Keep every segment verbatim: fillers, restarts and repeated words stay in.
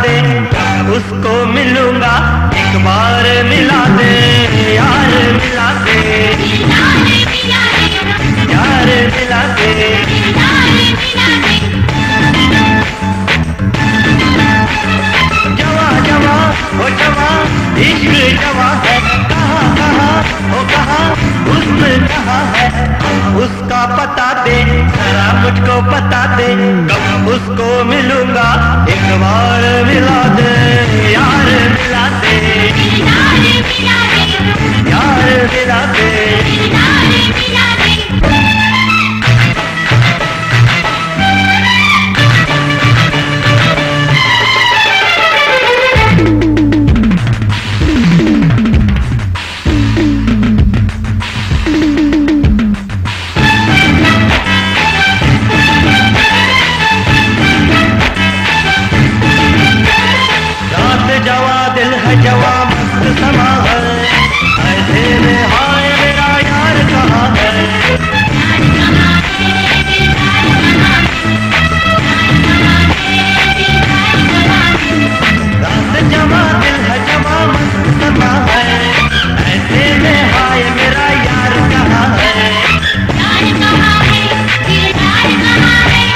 दे, उसको मिलूंगा एक बार मिला दे, यार मिला दे, यार मिला दे। जवा जवा हो जवा, इश्क जवा है, कहाँ कहाँ हो कहाँ, उसमें कहाँ है, उसका पता दे, जरा मुझको बता दे, कब उसको मिलूंगा एक बार मिला दे, यार मिला दे, यार मिला दे। जवा मस्त समा है, ऐसे में हाय मेरा यार कहाँ है, रात जवा दिल है जवा मस्त समा है, ऐसे में हाय मेरा यार कहाँ है, यार कहाँ है, दिलदार कहाँ है,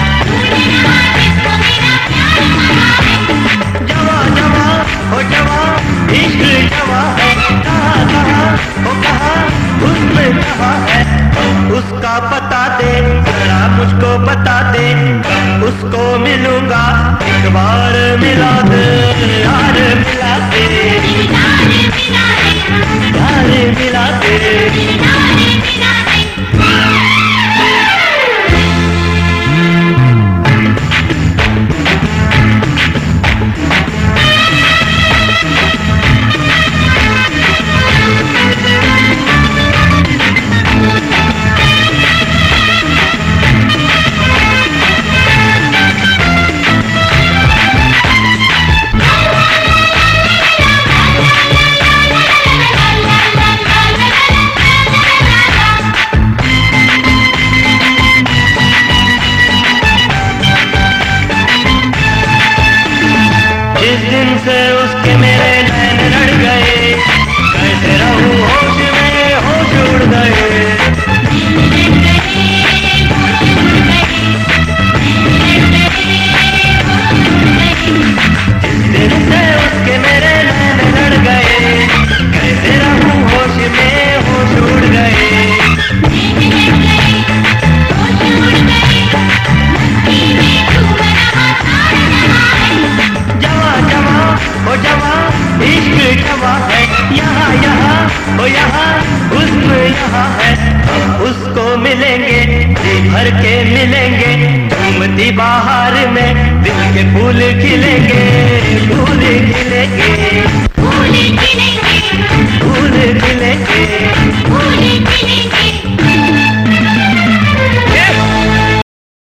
जवा जवा हो जवा, इश्क जवा है, कहाँ कहाँ हो कहाँ, उसमें कहाँ है, उसका पता दे, जरा मुझको बता दे, उसको मिलूंगा एक बार मिला दे, यार मिला दे, यार मिला दे। जिस दिन से उसके मेरे नैन लड़ गए, कैसे रहूं होश में होश उड़ गए, जिस दिन से उसके मेरे नैन लड़ गए, कैसे रहूं होश में होश उड़ गए, हो जवा इश्क जवा है, यहाँ यहाँ हो यहाँ उसमें यहाँ है, उसको मिलेंगे जी भर के मिलेंगे, झूमती बाहर में दिल के फूल खिलेंगे।